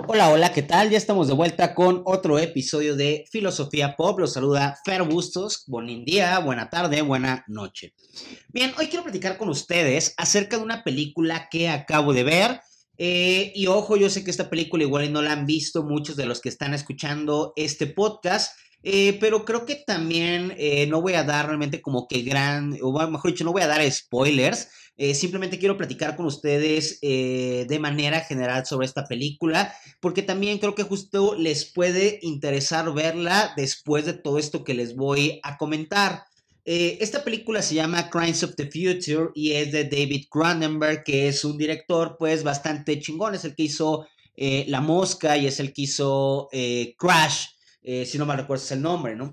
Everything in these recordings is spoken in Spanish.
Hola, hola, ¿qué tal? Ya estamos de vuelta con otro episodio de Filosofía Pop. Los saluda Fer Bustos. Buen día, buena tarde, buena noche. Bien, hoy quiero platicar con ustedes acerca de una película que acabo de ver. Y ojo, yo sé que esta película igual no la han visto muchos de los que están escuchando este podcast. Pero creo que también no voy a dar realmente como que o bueno, mejor dicho, no voy a dar spoilers. Simplemente quiero platicar con ustedes de manera general sobre esta película, porque también creo que justo les puede interesar verla después de todo esto que les voy a comentar. Esta película se llama Crimes of the Future y es de David Cronenberg, que es un director pues bastante chingón, es el que hizo La Mosca y es el que hizo Crash, si no mal recuerdo es el nombre, ¿no?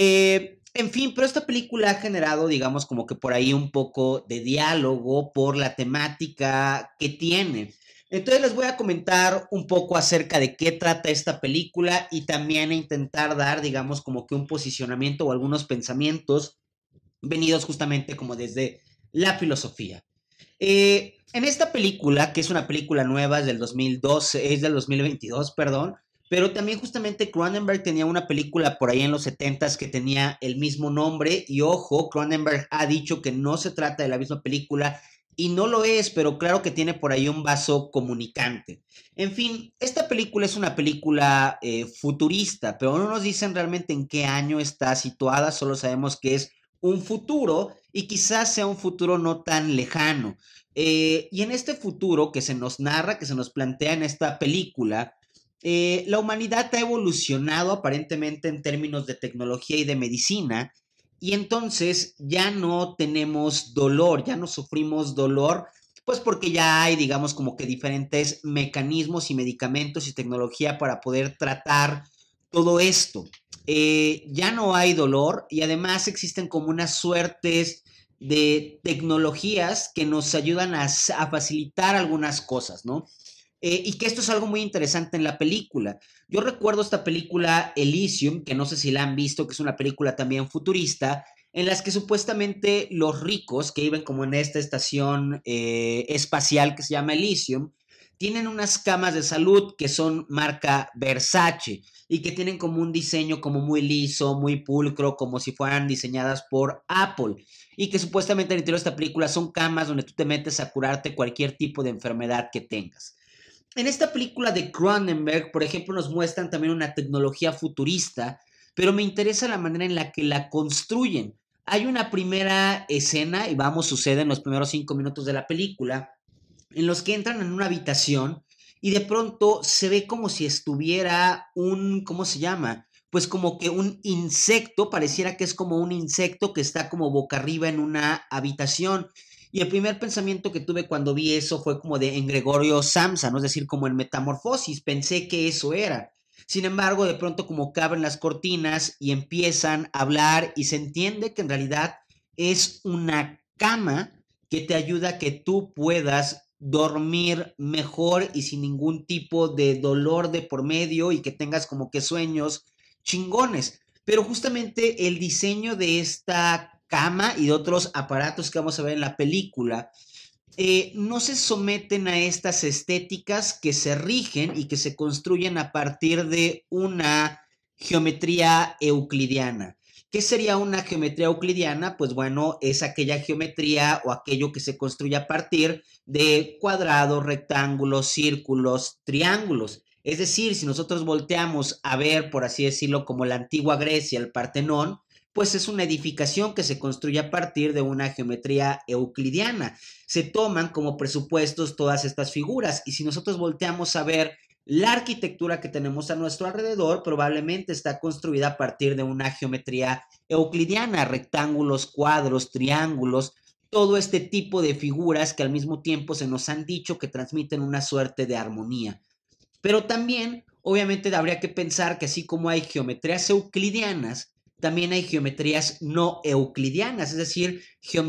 En fin, pero esta película ha generado, digamos, como que por ahí un poco de diálogo por la temática que tiene. Entonces les voy a comentar un poco acerca de qué trata esta película y también a intentar dar, digamos, como que un posicionamiento o algunos pensamientos venidos justamente como desde la filosofía. En esta película, que es una película nueva, es del 2012, es del 2022, perdón, pero también justamente Cronenberg tenía una película por ahí en los 70s que tenía el mismo nombre y ojo, Cronenberg ha dicho que no se trata de la misma película y no lo es, pero claro que tiene por ahí un vaso comunicante. En fin, esta película es una película futurista, pero no nos dicen realmente en qué año está situada, solo sabemos que es un futuro y quizás sea un futuro no tan lejano. Y en este futuro que se nos narra, que se nos plantea en esta película, la humanidad ha evolucionado aparentemente en términos de tecnología y de medicina, y entonces ya no tenemos dolor, ya no sufrimos dolor, pues porque ya hay, digamos, como que diferentes mecanismos y medicamentos y tecnología para poder tratar todo esto. Ya no hay dolor y además existen como unas suertes de tecnologías que nos ayudan a facilitar algunas cosas, ¿no? Y que esto es algo muy interesante en la película. Yo recuerdo esta película Elysium, que no sé si la han visto, que es una película también futurista, en las que supuestamente los ricos que viven como en esta estación espacial que se llama Elysium, tienen unas camas de salud que son marca Versace y que tienen como un diseño como muy liso, muy pulcro, como si fueran diseñadas por Apple y que supuestamente en el interior de esta película son camas donde tú te metes a curarte cualquier tipo de enfermedad que tengas. En esta película de Cronenberg, por ejemplo, nos muestran también una tecnología futurista, pero me interesa la manera en la que la construyen. Hay una primera escena, y vamos, sucede en los primeros 5 minutos de la película, en los que entran en una habitación y de pronto se ve como si estuviera ¿cómo se llama? Pues como que un insecto, pareciera que es como un insecto que está como boca arriba en una habitación. Y el primer pensamiento que tuve cuando vi eso fue como de en Gregorio Samsa, ¿no? Es decir, como en Metamorfosis, pensé que eso era. Sin embargo, de pronto como que abren las cortinas y empiezan a hablar y se entiende que en realidad es una cama que te ayuda a que tú puedas dormir mejor y sin ningún tipo de dolor de por medio y que tengas como que sueños chingones. Pero justamente el diseño de esta cama y de otros aparatos que vamos a ver en la película no se someten a estas estéticas que se rigen y que se construyen a partir de una geometría euclidiana. ¿Qué sería una geometría euclidiana? Pues bueno, es aquella geometría o aquello que se construye a partir de cuadrados, rectángulos, círculos, triángulos. Es decir, si nosotros volteamos a ver, por así decirlo, como la antigua Grecia, el Partenón, pues es una edificación que se construye a partir de una geometría euclidiana. Se toman como presupuestos todas estas figuras y si nosotros volteamos a ver la arquitectura que tenemos a nuestro alrededor, probablemente está construida a partir de una geometría euclidiana, rectángulos, cuadros, triángulos, todo este tipo de figuras que al mismo tiempo se nos han dicho que transmiten una suerte de armonía. Pero también, obviamente, habría que pensar que así como hay geometrías euclidianas, también hay geometrías no euclidianas, es decir,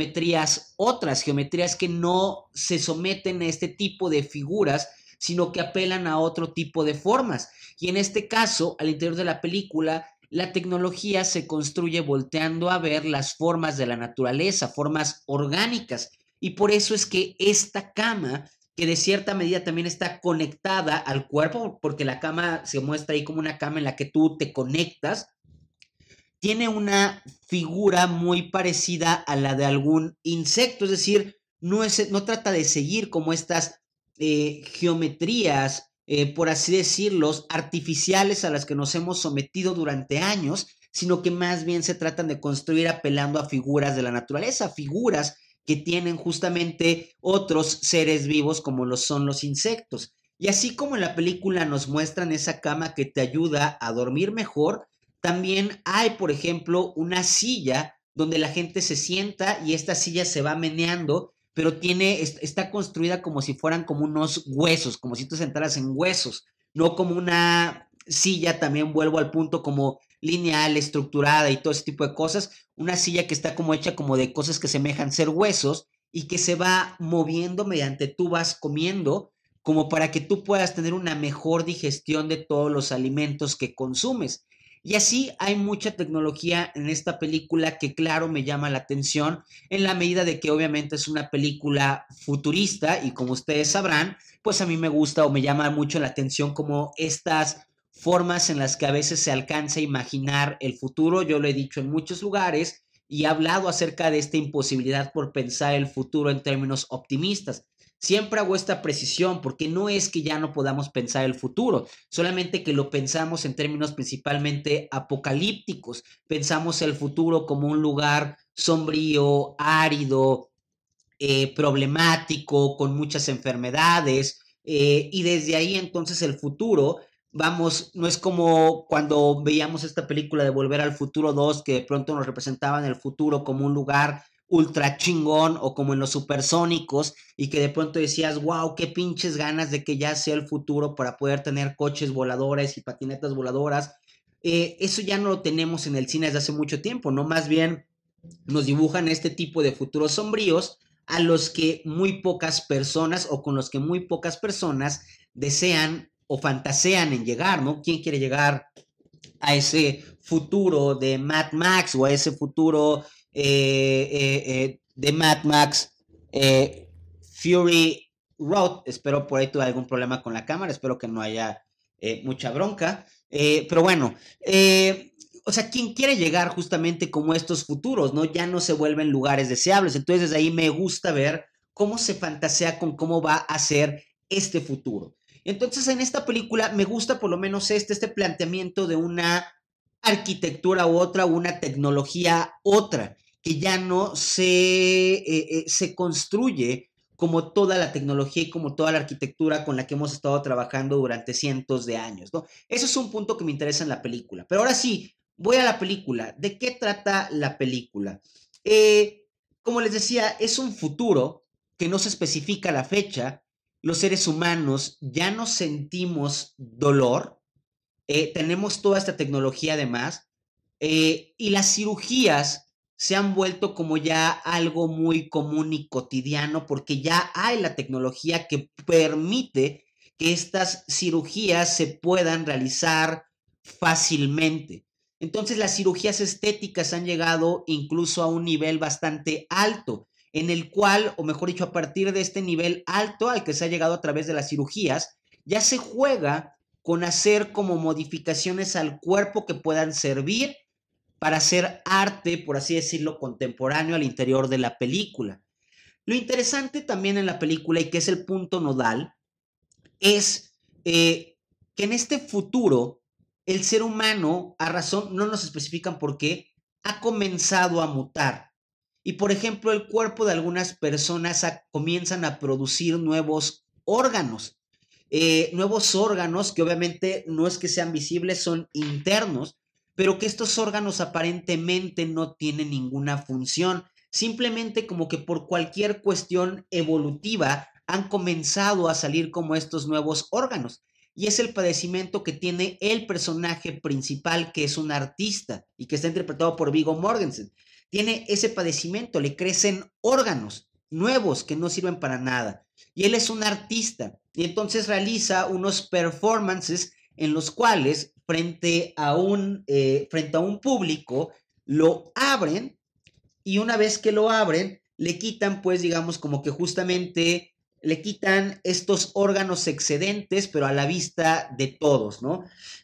geometrías que no se someten a este tipo de figuras, sino que apelan a otro tipo de formas. Y en este caso, al interior de la película, la tecnología se construye volteando a ver las formas de la naturaleza, formas orgánicas. Y por eso es que esta cama que de cierta medida también está conectada al cuerpo, porque la cama se muestra ahí como una cama en la que tú te conectas. Tiene una figura muy parecida a la de algún insecto, es decir, no trata de seguir como estas geometrías, por así decirlo, artificiales a las que nos hemos sometido durante años, sino que más bien se tratan de construir apelando a figuras de la naturaleza, figuras que tienen justamente otros seres vivos como lo son los insectos. Y así como en la película nos muestran esa cama que te ayuda a dormir mejor, también hay, por ejemplo, una silla donde la gente se sienta y esta silla se va meneando, pero está construida como si fueran como unos huesos, como si tú sentaras en huesos, no como una silla, también vuelvo al punto, como lineal, estructurada y todo ese tipo de cosas, una silla que está como hecha como de cosas que semejan ser huesos y que se va moviendo mediante tú vas comiendo, como para que tú puedas tener una mejor digestión de todos los alimentos que consumes. Y así hay mucha tecnología en esta película que claro me llama la atención en la medida de que obviamente es una película futurista y como ustedes sabrán, pues a mí me gusta o me llama mucho la atención como estas formas en las que a veces se alcanza a imaginar el futuro. Yo lo he dicho en muchos lugares y he hablado acerca de esta imposibilidad por pensar el futuro en términos optimistas. Siempre hago esta precisión porque no es que ya no podamos pensar el futuro, solamente que lo pensamos en términos principalmente apocalípticos. Pensamos el futuro como un lugar sombrío, árido, problemático, con muchas enfermedades, y desde ahí entonces el futuro, vamos, no es como cuando veíamos esta película de Volver al Futuro 2, que de pronto nos representaban el futuro como un lugar ultra chingón o como en los supersónicos y que de pronto decías, wow, qué pinches ganas de que ya sea el futuro para poder tener coches voladores y patinetas voladoras. Eso ya no lo tenemos en el cine desde hace mucho tiempo, ¿no? Más bien nos dibujan este tipo de futuros sombríos a los que muy pocas personas o con los que muy pocas personas desean o fantasean en llegar, ¿no? ¿Quién quiere llegar a ese futuro de Mad Max o a ese futuro de Mad Max Fury Road? Espero por ahí tuve algún problema con la cámara, espero que no haya mucha bronca, pero bueno, o sea, quien quiere llegar justamente como estos futuros, ¿no? Ya no se vuelven lugares deseables. Entonces, desde ahí me gusta ver cómo se fantasea con cómo va a ser este futuro. Entonces, en esta película me gusta por lo menos este planteamiento de una arquitectura u otra, una tecnología otra, que ya no se construye como toda la tecnología y como toda la arquitectura con la que hemos estado trabajando durante cientos de años, ¿no? Eso es un punto que me interesa en la película. Pero ahora sí, voy a la película. ¿De qué trata la película? Como les decía, es un futuro que no se especifica la fecha. Los seres humanos ya no sentimos dolor. Tenemos toda esta tecnología además. Y las cirugías se han vuelto como ya algo muy común y cotidiano porque ya hay la tecnología que permite que estas cirugías se puedan realizar fácilmente. Entonces las cirugías estéticas han llegado incluso a un nivel bastante alto, en el cual, o mejor dicho, a partir de este nivel alto al que se ha llegado a través de las cirugías, ya se juega con hacer como modificaciones al cuerpo que puedan servir para hacer arte, por así decirlo, contemporáneo al interior de la película. Lo interesante también en la película, y que es el punto nodal, es que en este futuro el ser humano, a razón, no nos especifican por qué, ha comenzado a mutar. Y por ejemplo, el cuerpo de algunas personas comienzan a producir nuevos órganos que obviamente no es que sean visibles, son internos, pero que estos órganos aparentemente no tienen ninguna función, simplemente como que por cualquier cuestión evolutiva han comenzado a salir como estos nuevos órganos. Y es el padecimiento que tiene el personaje principal, que es un artista y que está interpretado por Viggo Mortensen. Tiene ese padecimiento, le crecen órganos nuevos que no sirven para nada. Y él es un artista y entonces realiza unos performances en los cuales frente a un público lo abren y una vez que lo abren le quitan pues digamos como que justamente le quitan estos órganos excedentes, pero a la vista de todos, ¿no?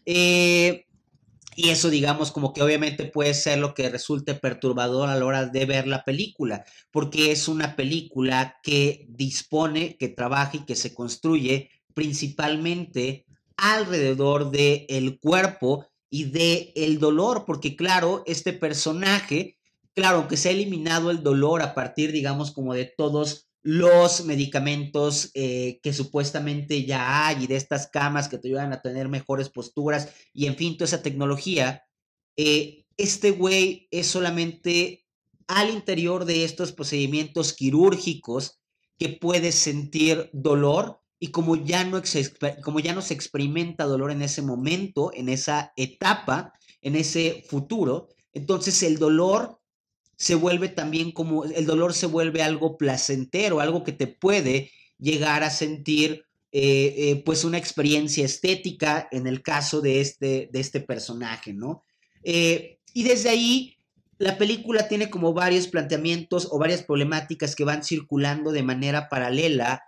Y eso, digamos, como que obviamente puede ser lo que resulte perturbador a la hora de ver la película, porque es una película que dispone, que trabaja y que se construye principalmente alrededor del cuerpo y del dolor, porque claro, este personaje, claro, que se ha eliminado el dolor a partir, digamos, como de todos los medicamentos que supuestamente ya hay y de estas camas que te ayudan a tener mejores posturas y en fin, toda esa tecnología, este güey es solamente al interior de estos procedimientos quirúrgicos que puede sentir dolor y como ya no se experimenta dolor en ese momento, en esa etapa, en ese futuro, entonces el dolor se vuelve también como, el dolor se vuelve algo placentero, algo que te puede llegar a sentir pues una experiencia estética en el caso de este personaje, ¿no? Y desde ahí la película tiene como varios planteamientos o varias problemáticas que van circulando de manera paralela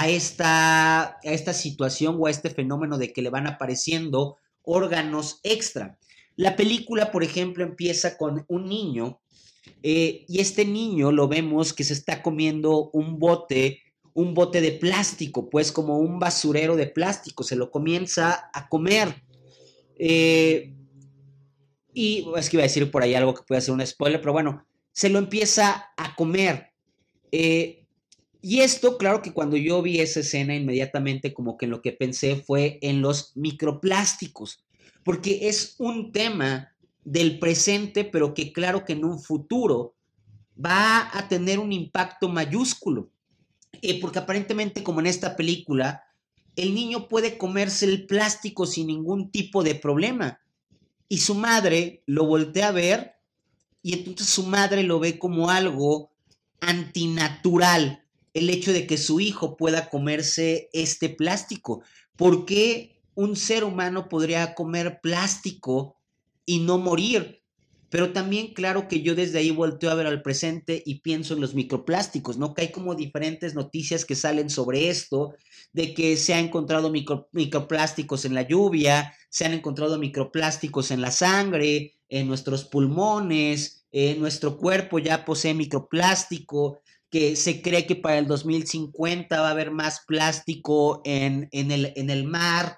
a esta situación o a este fenómeno de que le van apareciendo órganos extra. La película, por ejemplo, empieza con un niño y este niño lo vemos que se está comiendo un bote de plástico, pues como un basurero de plástico, se lo comienza a comer. Eh, y es que iba a decir por ahí algo que puede ser un spoiler, pero bueno, se lo empieza a comer. Eh, y esto, claro que cuando yo vi esa escena, inmediatamente como que lo que pensé fue en los microplásticos, porque es un tema del presente, pero que claro que en un futuro va a tener un impacto mayúsculo, porque aparentemente como en esta película, el niño puede comerse el plástico sin ningún tipo de problema y su madre lo voltea a ver y entonces su madre lo ve como algo antinatural, el hecho de que su hijo pueda comerse este plástico. ¿Por qué un ser humano podría comer plástico y no morir? Pero también, claro que yo desde ahí volteo a ver al presente y pienso en los microplásticos, ¿no? Que hay como diferentes noticias que salen sobre esto, de que se han encontrado microplásticos en la lluvia, se han encontrado microplásticos en la sangre, en nuestros pulmones, nuestro cuerpo ya posee microplástico, que se cree que para el 2050 va a haber más plástico en el mar,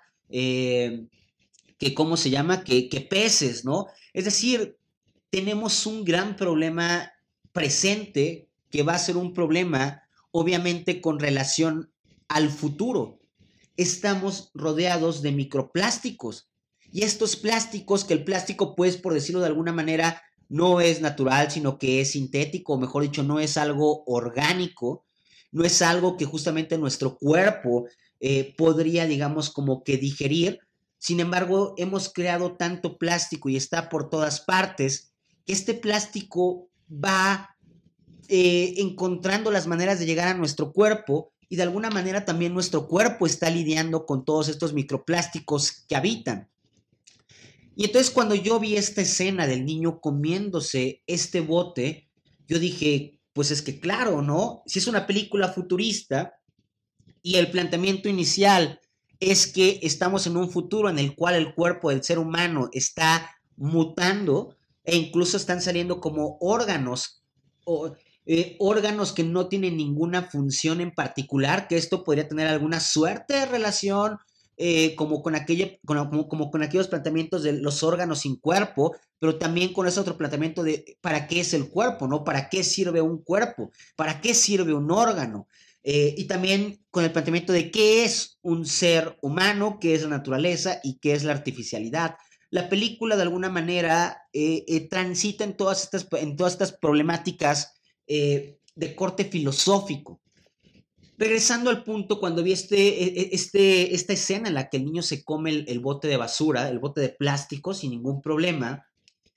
que, ¿cómo se llama? Que peces, ¿no? Es decir, tenemos un gran problema presente que va a ser un problema, obviamente, con relación al futuro. Estamos rodeados de microplásticos. Y estos plásticos, que el plástico, pues, por decirlo de alguna manera, no es natural, sino que es sintético, o mejor dicho, no es algo orgánico, no es algo que justamente nuestro cuerpo podría, digamos, como que digerir. Sin embargo, hemos creado tanto plástico y está por todas partes que este plástico va encontrando las maneras de llegar a nuestro cuerpo y de alguna manera también nuestro cuerpo está lidiando con todos estos microplásticos que habitan. Y entonces cuando yo vi esta escena del niño comiéndose este bote, yo dije, pues es que claro, ¿no? Si es una película futurista y el planteamiento inicial es que estamos en un futuro en el cual el cuerpo del ser humano está mutando e incluso están saliendo como órganos o órganos que no tienen ninguna función en particular, que esto podría tener alguna suerte de relación como, con aquella, como con aquellos planteamientos de los órganos sin cuerpo, pero también con ese otro planteamiento de para qué es el cuerpo, ¿no? ¿Para qué sirve un cuerpo? ¿Para qué sirve un órgano? Y también con el planteamiento de qué es un ser humano, qué es la naturaleza y qué es la artificialidad. La película de alguna manera transita en todas estas problemáticas de corte filosófico. Regresando al punto, cuando vi esta escena en la que el niño se come el bote de basura, el bote de plástico sin ningún problema,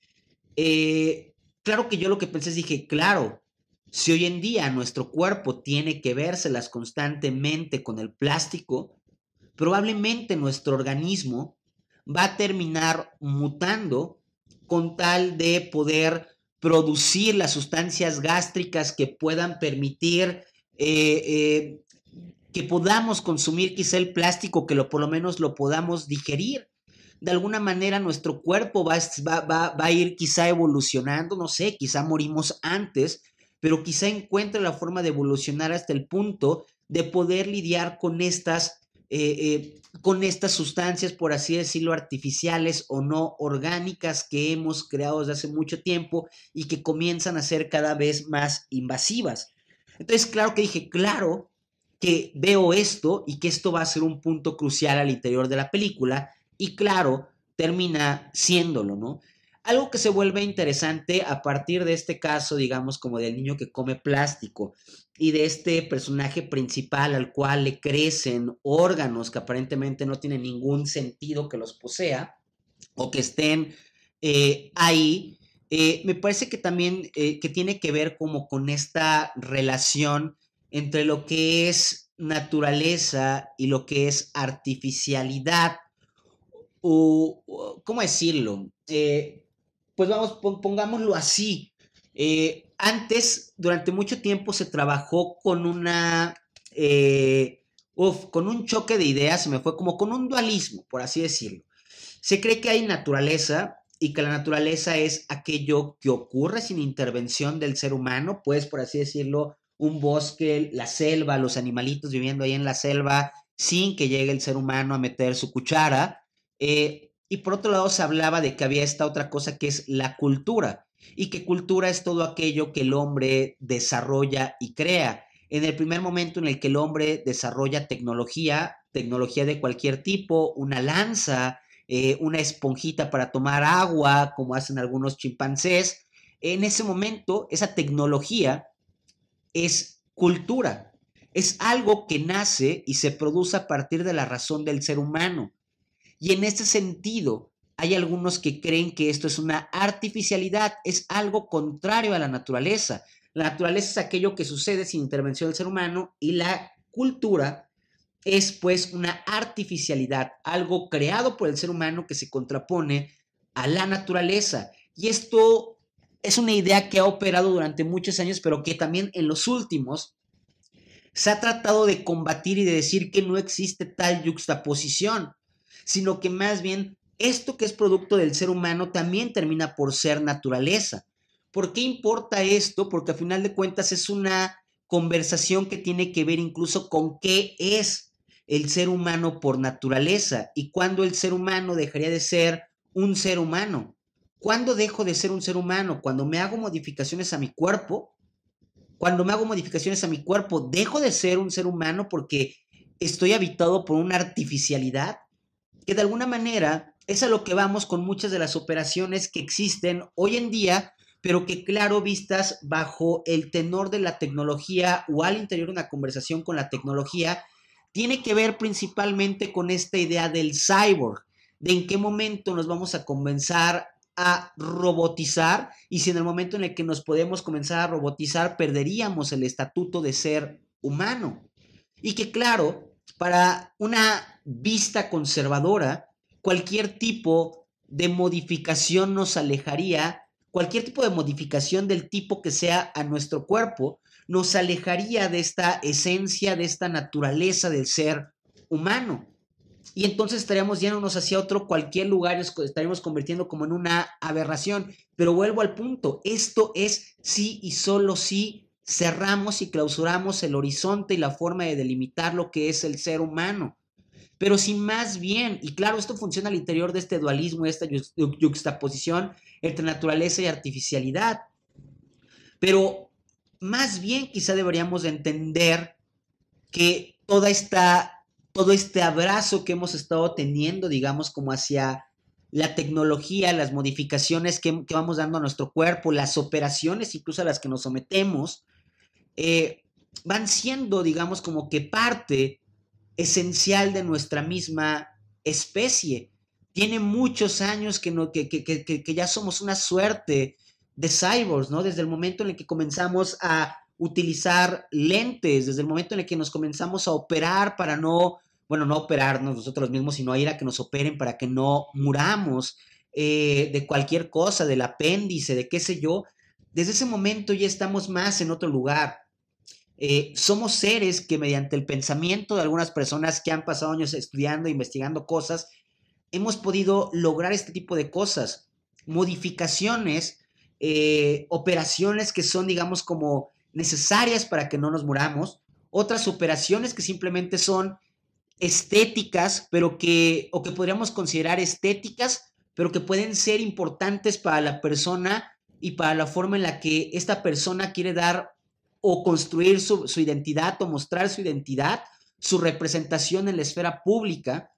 claro que yo lo que pensé es, dije, claro, si hoy en día nuestro cuerpo tiene que vérselas constantemente con el plástico, probablemente nuestro organismo va a terminar mutando con tal de poder producir las sustancias gástricas que puedan permitir eh, que podamos consumir quizá el plástico, que por lo menos lo podamos digerir. De alguna manera nuestro cuerpo va a ir quizá evolucionando, no sé, quizá morimos antes, pero quizá encuentre la forma de evolucionar hasta el punto de poder lidiar con estas sustancias, por así decirlo, artificiales o no orgánicas que hemos creado desde hace mucho tiempo y que comienzan a ser cada vez más invasivas. Entonces, claro que dije, claro que veo esto y que esto va a ser un punto crucial al interior de la película y claro, termina siéndolo, ¿no? Algo que se vuelve interesante a partir de este caso, digamos, como del niño que come plástico y de este personaje principal al cual le crecen órganos que aparentemente no tienen ningún sentido que los posea o que estén ahí, me parece que también que tiene que ver como con esta relación entre lo que es naturaleza y lo que es artificialidad o ¿cómo decirlo? Pues vamos, pongámoslo así. Antes, durante mucho tiempo se trabajó con con un choque de ideas, se me fue como con un dualismo, por así decirlo. Se cree que hay naturaleza y que la naturaleza es aquello que ocurre sin intervención del ser humano, pues por así decirlo, un bosque, la selva, los animalitos viviendo ahí en la selva sin que llegue el ser humano a meter su cuchara. Y por otro lado se hablaba de que había esta otra cosa que es la cultura y que cultura es todo aquello que el hombre desarrolla y crea. En el primer momento en el que el hombre desarrolla tecnología, tecnología de cualquier tipo, una lanza, una esponjita para tomar agua, como hacen algunos chimpancés, en ese momento esa tecnología es cultura, es algo que nace y se produce a partir de la razón del ser humano. Y en este sentido, hay algunos que creen que esto es una artificialidad, es algo contrario a la naturaleza. La naturaleza es aquello que sucede sin intervención del ser humano y la cultura es pues una artificialidad, algo creado por el ser humano que se contrapone a la naturaleza. Y esto es una idea que ha operado durante muchos años, pero que también en los últimos se ha tratado de combatir y de decir que no existe tal yuxtaposición, sino que más bien esto que es producto del ser humano también termina por ser naturaleza. ¿Por qué importa esto? Porque a final de cuentas es una conversación que tiene que ver incluso con qué es el ser humano por naturaleza y cuándo el ser humano dejaría de ser un ser humano. ¿Cuándo dejo de ser un ser humano? Cuando me hago modificaciones a mi cuerpo. Cuando me hago modificaciones a mi cuerpo, dejo de ser un ser humano porque estoy habitado por una artificialidad que de alguna manera es a lo que vamos con muchas de las operaciones que existen hoy en día, pero que claro, vistas bajo el tenor de la tecnología o al interior de una conversación con la tecnología, tiene que ver principalmente con esta idea del cyborg, de en qué momento nos vamos a comenzar a robotizar y si en el momento en el que nos podemos comenzar a robotizar perderíamos el estatuto de ser humano. Y que claro, para una vista conservadora, cualquier tipo de modificación nos alejaría, cualquier tipo de modificación del tipo que sea a nuestro cuerpo, nos alejaría de esta esencia, de esta naturaleza del ser humano. Y entonces estaríamos yéndonos hacia otro cualquier lugar, estaríamos convirtiendo como en una aberración. Pero vuelvo al punto, esto es sí y solo si cerramos y clausuramos el horizonte y la forma de delimitar lo que es el ser humano. Pero si más bien, y claro, esto funciona al interior de este dualismo, esta yuxtaposición entre naturaleza y artificialidad, pero más bien quizá deberíamos de entender que todo este abrazo que hemos estado teniendo, digamos, como hacia la tecnología, las modificaciones que vamos dando a nuestro cuerpo, las operaciones incluso a las que nos sometemos, eh, van siendo, digamos, como que parte esencial de nuestra misma especie. Tiene muchos años que ya somos una suerte de cyborgs, ¿no? Desde el momento en el que comenzamos a utilizar lentes, desde el momento en el que nos comenzamos a operar para no, bueno, no operarnos nosotros mismos, sino a ir a que nos operen para que no muramos de cualquier cosa, del apéndice, de qué sé yo. Desde ese momento ya estamos más en otro lugar. Somos seres que mediante el pensamiento de algunas personas que han pasado años estudiando, investigando cosas, hemos podido lograr este tipo de cosas, modificaciones, operaciones que son, digamos, como necesarias para que no nos muramos, otras operaciones que simplemente son estéticas, o que podríamos considerar estéticas, pero que pueden ser importantes para la persona y para la forma en la que esta persona quiere dar o construir su identidad o mostrar su identidad, su representación en la esfera pública.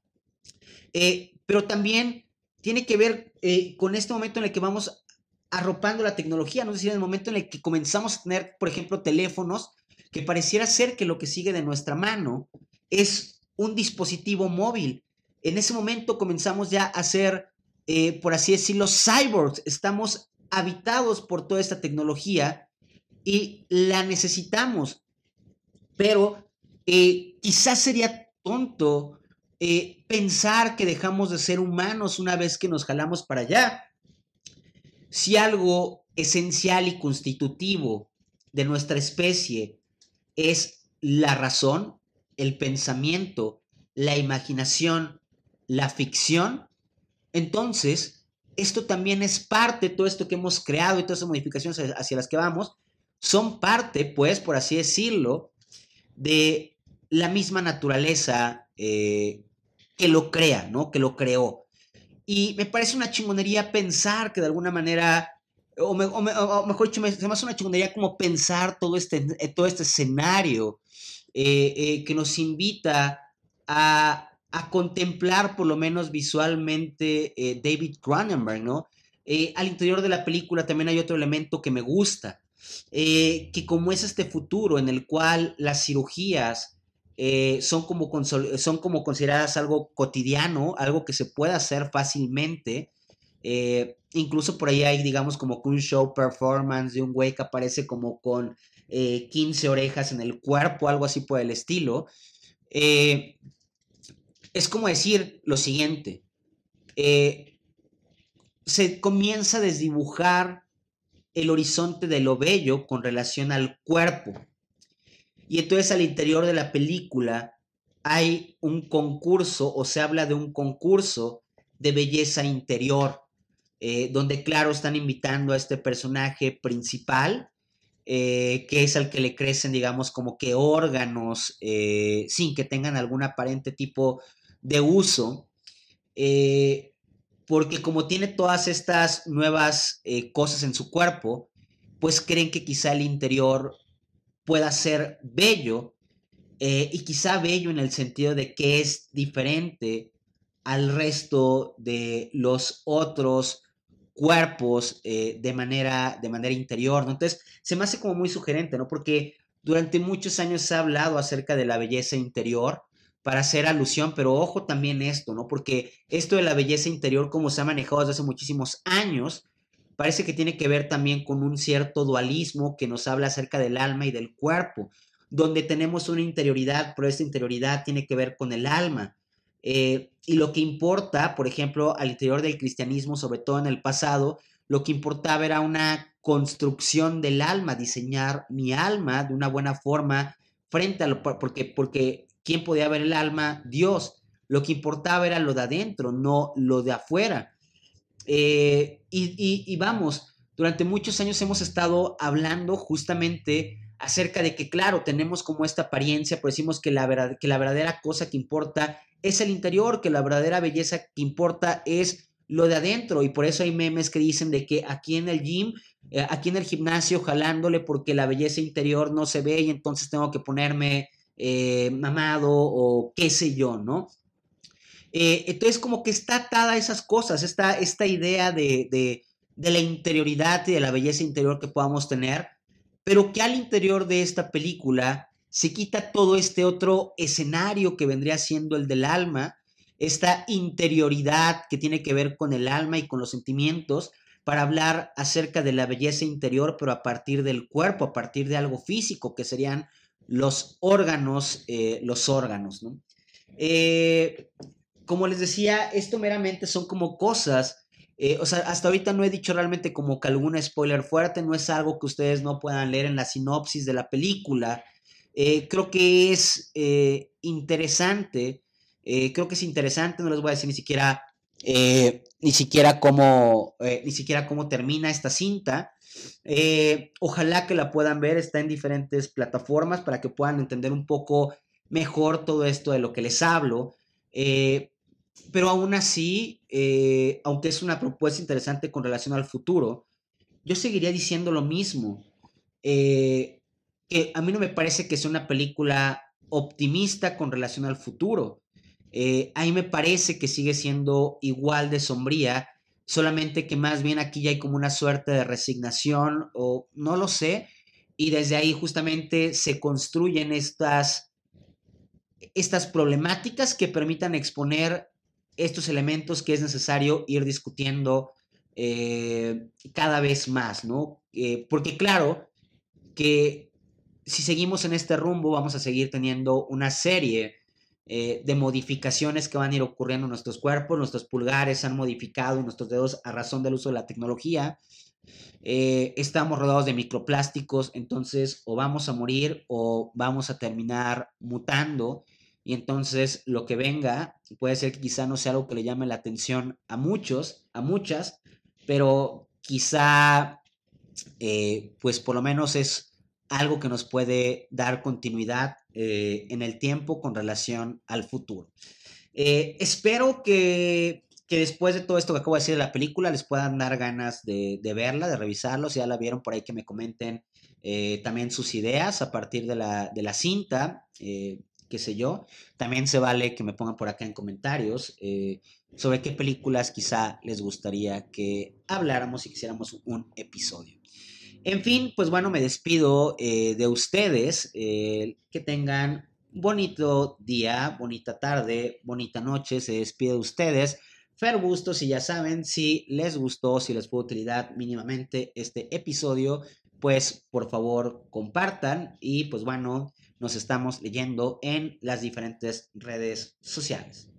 Pero también tiene que ver con este momento en el que vamos arropando la tecnología, ¿no? Es decir, en el momento en el que comenzamos a tener, por ejemplo, teléfonos, que pareciera ser que lo que sigue de nuestra mano es un dispositivo móvil. En ese momento comenzamos ya a ser, por así decirlo, cyborgs. Estamos habitados por toda esta tecnología y la necesitamos, pero quizás sería tonto pensar que dejamos de ser humanos una vez que nos jalamos para allá. Si algo esencial y constitutivo de nuestra especie es la razón, el pensamiento, la imaginación, la ficción, entonces esto también es parte, todo esto que hemos creado y todas esas modificaciones hacia las que vamos, son parte, pues, por así decirlo, de la misma naturaleza que lo crea, ¿no? Que lo creó. Y me parece una chingonería pensar que de alguna manera, o mejor dicho, se me hace una chingonería como pensar todo este escenario que nos invita a contemplar, por lo menos visualmente, David Cronenberg, ¿no? Al interior de la película también hay otro elemento que me gusta, que como es este futuro en el cual las cirugías son como consideradas algo cotidiano, algo que se puede hacer fácilmente. Incluso por ahí hay, digamos, como que un show performance de un güey que aparece como con 15 orejas en el cuerpo, algo así por el estilo. Eh, es como decir lo siguiente, eh, se comienza a desdibujar el horizonte de lo bello con relación al cuerpo. Y entonces al interior de la película hay un concurso o se habla de un concurso de belleza interior, donde claro están invitando a este personaje principal, que es al que le crecen, digamos, como que órganos, sin que tengan algún aparente tipo de uso, eh, porque como tiene todas estas nuevas cosas en su cuerpo, pues creen que quizá el interior pueda ser bello, y quizá bello en el sentido de que es diferente al resto de los otros cuerpos de manera interior, ¿no? Entonces, se me hace como muy sugerente, ¿no? Porque durante muchos años se ha hablado acerca de la belleza interior para hacer alusión, pero ojo también esto, ¿no? Porque esto de la belleza interior, como se ha manejado desde hace muchísimos años, parece que tiene que ver también con un cierto dualismo que nos habla acerca del alma y del cuerpo, donde tenemos una interioridad, pero esta interioridad tiene que ver con el alma. Y lo que importa, por ejemplo, al interior del cristianismo, sobre todo en el pasado, lo que importaba era una construcción del alma, diseñar mi alma de una buena forma frente a lo, porque ¿quién podía ver el alma? Dios. Lo que importaba era lo de adentro, no lo de afuera. Y vamos, durante muchos años hemos estado hablando justamente acerca de que, claro, tenemos como esta apariencia, pero decimos que que la verdadera cosa que importa es el interior, que la verdadera belleza que importa es lo de adentro. Y por eso hay memes que dicen de que aquí en el gym, aquí en el gimnasio, jalándole porque la belleza interior no se ve y entonces tengo que ponerme mamado o qué sé yo, ¿no? Entonces, como que está atada a esas cosas, esta idea de la interioridad y de la belleza interior que podamos tener, pero que al interior de esta película se quita todo este otro escenario que vendría siendo el del alma, esta interioridad que tiene que ver con el alma y con los sentimientos, para hablar acerca de la belleza interior, pero a partir del cuerpo, a partir de algo físico, que serían los órganos, ¿no? Eh, Como les decía, esto meramente son como cosas, o sea, hasta ahorita no he dicho realmente como que algún spoiler fuerte, no es algo que ustedes no puedan leer en la sinopsis de la película, Creo que es interesante, no les voy a decir ni siquiera cómo termina esta cinta. Ojalá que la puedan ver, está en diferentes plataformas para que puedan entender un poco mejor todo esto de lo que les hablo. Eh, pero aún así, aunque es una propuesta interesante con relación al futuro, yo seguiría diciendo lo mismo. eh, que a mí no me parece que sea una película optimista con relación al futuro. A mí me parece que sigue siendo igual de sombría, solamente que más bien aquí ya hay como una suerte de resignación o no lo sé, y desde ahí justamente se construyen estas problemáticas que permitan exponer estos elementos que es necesario ir discutiendo cada vez más, ¿no? Porque claro que si seguimos en este rumbo vamos a seguir teniendo una serie de modificaciones que van a ir ocurriendo en nuestros cuerpos, nuestros pulgares se han modificado y nuestros dedos a razón del uso de la tecnología. Estamos rodeados de microplásticos, entonces o vamos a morir o vamos a terminar mutando y entonces lo que venga puede ser que quizá no sea algo que le llame la atención a muchos, a muchas, pero quizá pues por lo menos es algo que nos puede dar continuidad en el tiempo con relación al futuro. Espero que después de todo esto que acabo de decir de la película les puedan dar ganas de verla, de revisarlo. Si ya la vieron, por ahí que me comenten también sus ideas a partir de la cinta, qué sé yo. También se vale que me pongan por acá en comentarios sobre qué películas quizá les gustaría que habláramos y quisiéramos un episodio. En fin, pues bueno, me despido de ustedes. Que tengan bonito día, bonita tarde, bonita noche. Se despide de ustedes. Fer Bustos, y ya saben, si les gustó, si les fue de utilidad mínimamente este episodio, pues por favor compartan y pues bueno, nos estamos leyendo en las diferentes redes sociales.